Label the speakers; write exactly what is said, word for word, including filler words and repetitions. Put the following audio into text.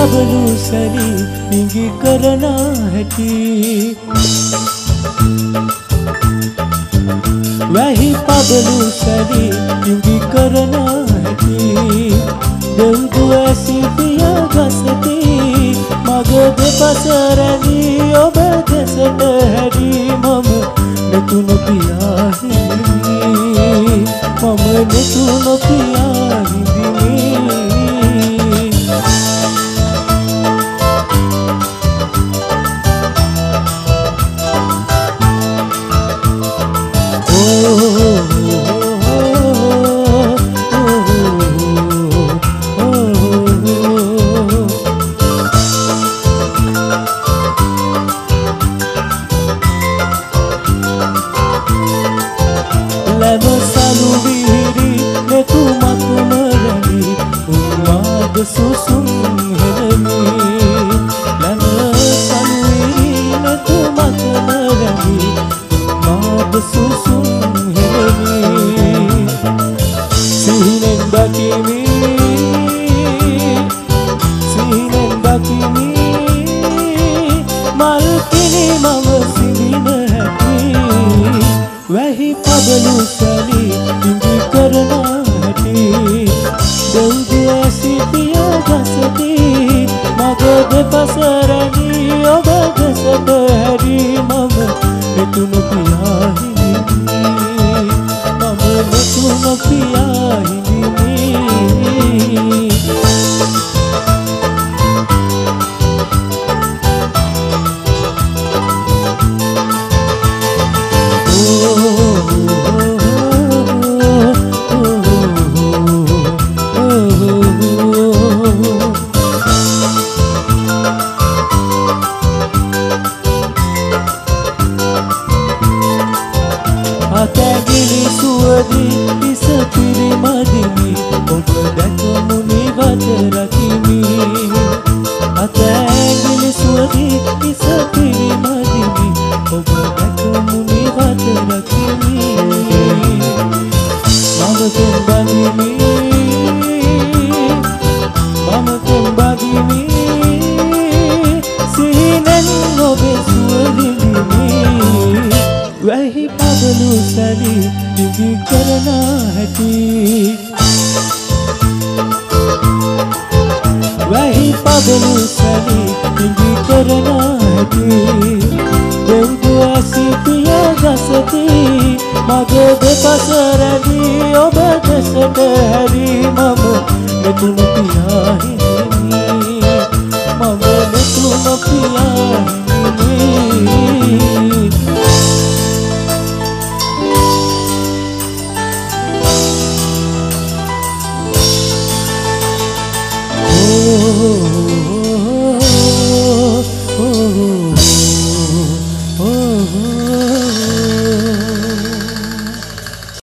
Speaker 1: පබලු සැලි නිගි කරන හැටි වැහි පබලු සැලි නිගි කරන හැටි දෙව්දු ඇසි පිය ගසති මග දෙපස රැඳි ඔබ දෙසට හැරි මම නෙතුන පියා හිඳිමි මම නෙතුන පියා හිඳිමි susung helmi lana salwi natu matnarami mad susung helmi sihinen bakimi sihinen bakimi mal kini maw sindina hati wahi pablu sali indi karna hati දෙව්දු ඇසි පිය ගසති මග දෙපස රැඳි ඔබ දෙසට හැරි මම නෙතුන පියා හිඳිමි මම නෙතුන පියා හිඳිමි අතැගිලි සුවදි ඉස පිරිමදිමි ඔබ දැකමු නිවත රකිමි අතැගිලි සුවදි ඉස පිරිමදිමි ඔබ දැකමු නිවත රකිමි මම තුන් බඳිමි මම තුන් බඳිමි සිහිනෙන් ඔබේ සුවදිමි වැහි පබලු සැලි නිගි කරන හැටි වැහි පබලු සැලි නිගි කරන හැටි දෙව්දු ඇසි පිය ගසති මග දෙපස රැඳි ඔබ දෙසට හැරි මම නෙතුන පියා හිඳිමි මම නෙතුන පියා හිඳිමි oh